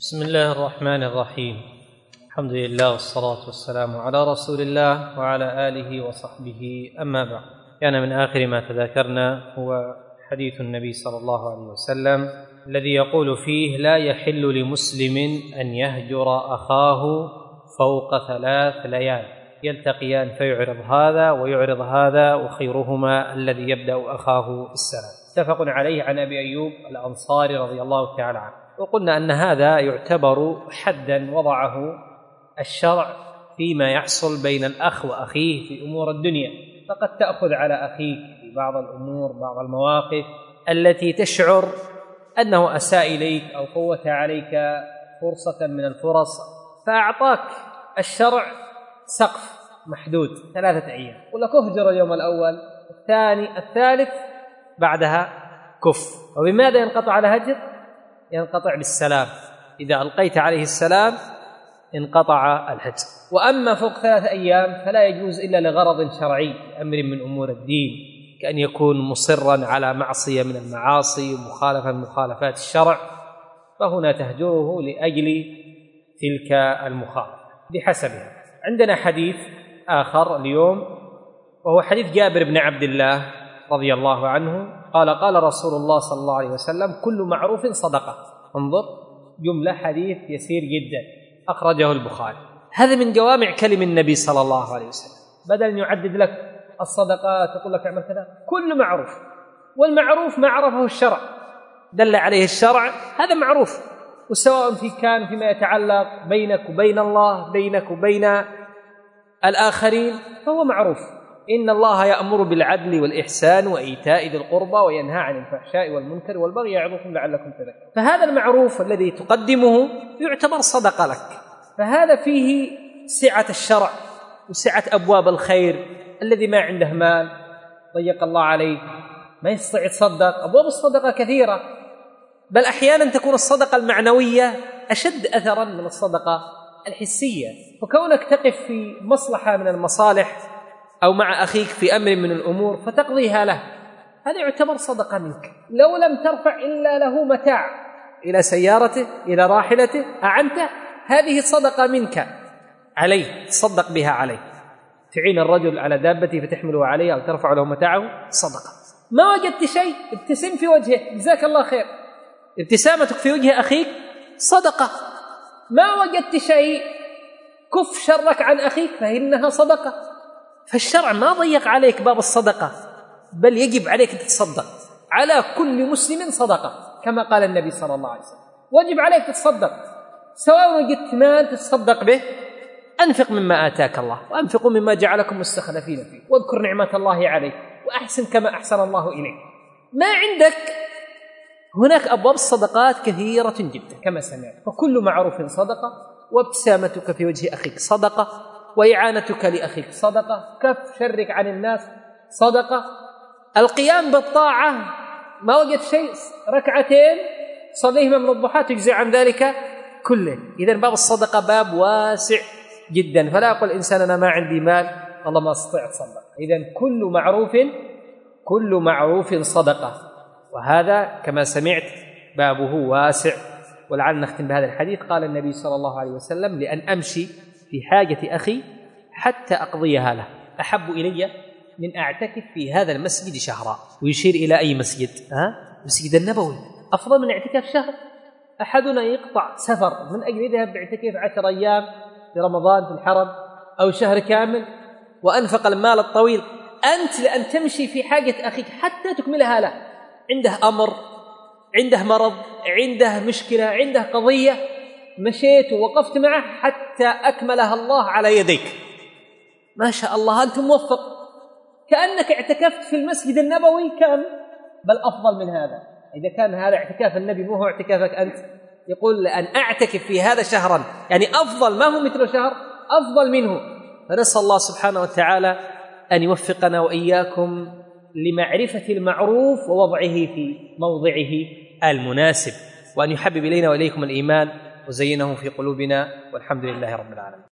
بسم الله الرحمن الرحيم. الحمد لله والصلاة والسلام على رسول الله وعلى آله وصحبه، أما بعد. كان من آخر ما تذاكرنا هو حديث النبي صلى الله عليه وسلم الذي يقول فيه: لا يحل لمسلم أن يهجر أخاه فوق 3 ليال، يلتقيان فيعرض هذا ويعرض هذا، وخيرهما الذي يبدأ أخاه بالسلام. اتفق عليه عن أبي أيوب الأنصاري رضي الله تعالى عنه. وقلنا أن هذا يعتبر حدا وضعه الشرع فيما يحصل بين الأخ وأخيه في أمور الدنيا، فقد تأخذ على أخيك في بعض الأمور، بعض المواقف التي تشعر أنه أساء إليك أو فوت عليك فرصة من الفرص، فأعطاك الشرع سقف محدود 3 أيام، يقول لك اهجر اليوم الأول، الثاني، الثالث، بعدها كف. وبماذا ينقطع الهجر؟ ينقطع بالسلام. إذا ألقيت عليه السلام انقطع الهجر. وأما فوق 3 أيام فلا يجوز إلا لغرض شرعي، أمر من أمور الدين، كأن يكون مصرا على معصية من المعاصي ومخالفة من مخالفات الشرع، فهنا تهجره لأجل تلك المخالفة بحسبها. عندنا حديث آخر اليوم، وهو حديث جابر بن عبد الله رضي الله عنه قال: قال رسول الله صلى الله عليه وسلم: كل معروف صدقة. انظر، جملة حديث يسير جدا، أخرجه البخاري. هذا من جوامع كلم النبي صلى الله عليه وسلم، بدل أن يعدد لك الصدقات يقول لك اعمل كذا، كل معروف. والمعروف ما عرفه الشرع، دل عليه الشرع، هذا معروف. وسواء كان فيما يتعلق بينك وبين الله، بينك وبين الآخرين، فهو معروف. إن الله يأمر بالعدل والإحسان وإيتاء ذي القربى وينهى عن الفحشاء والمنكر والبغي يعظكم لعلكم تذكرون. فهذا المعروف الذي تقدمه يعتبر صدقة لك، فهذا فيه سعة الشرع وسعة أبواب الخير. الذي ما عنده مال ضيق الله عليه، ما يستطيع يتصدق، أبواب الصدقة كثيرة، بل أحيانا تكون الصدقة المعنوية أشد أثرا من الصدقة الحسية. فكونك تقف في مصلحة من المصالح أو مع أخيك في أمر من الأمور فتقضيها له، هذا يعتبر صدقة منك. لو لم ترفع إلا له متاع إلى سيارته، إلى راحلته، أعنته، هذه صدقة منك عليه، تصدق بها عليه. تعين الرجل على دابته فتحمله عليه أو ترفع له متاعه، صدقة. ما وجدت شيء، ابتسم في وجهه، جزاك الله خير. ابتسامتك في وجه أخيك صدقة. ما وجدت شيء، كف شرك عن أخيك فإنها صدقة. فالشرع ما ضيق عليك باب الصدقة، بل يجب عليك أن تتصدق. على كل مسلم صدقة، كما قال النبي صلى الله عليه وسلم، واجب عليك تتصدق. سواء وجدت مال تتصدق به، أنفق مما آتاك الله، وأنفقوا مما جعلكم مستخلفين فيه، واذكر نعمة الله عليك، وأحسن كما أحسن الله إليك. ما عندك، هناك أبواب الصدقات كثيرة جدا كما سمعت. فكل معروف صدقة، وابتسامتك في وجه أخيك صدقة، وإعانتك لأخيك صدقة، كف شرك عن الناس صدقة، القيام بالطاعة. ما وجد شيء، 2 ركعتين صليهما من الضحى تجزي عن ذلك كله. إذن باب الصدقة باب واسع جدا، فلا يقول الإنسان أنا ما عندي مال والله ما أستطيع أتصدق. إذن كل معروف صدقة، وهذا كما سمعت بابه واسع. ولعل نختم بهذا الحديث. قال النبي صلى الله عليه وسلم: لأن أمشي في حاجة أخي حتى أقضيها له أحب إلي من أعتكف في هذا المسجد شهرا. ويشير إلى أي مسجد؟ مسجد النبوي أفضل من اعتكاف شهر. أحدنا يقطع سفر من أجل يذهب باعتكاف 10 أيام في رمضان في الحرم أو شهر كامل وأنفق المال الطويل. أنت لأن تمشي في حاجة أخيك حتى تكملها له، عنده أمر، عنده مرض، عنده مشكلة، عنده قضية، مشيت ووقفت معه حتى أكملها الله على يديك. ما شاء الله، أنت موفق، كأنك اعتكفت في المسجد النبوي كامل، بل أفضل من هذا. إذا كان هذا اعتكاف النبي مو هو اعتكافك أنت، يقول لأن أعتكف في هذا شهرا، يعني أفضل، ما هو مثل شهر، أفضل منه. فنسأل الله سبحانه وتعالى أن يوفقنا وإياكم لمعرفة المعروف ووضعه في موضعه المناسب، وأن يحبب إلينا وإليكم الإيمان وزينه في قلوبنا، والحمد لله رب العالمين.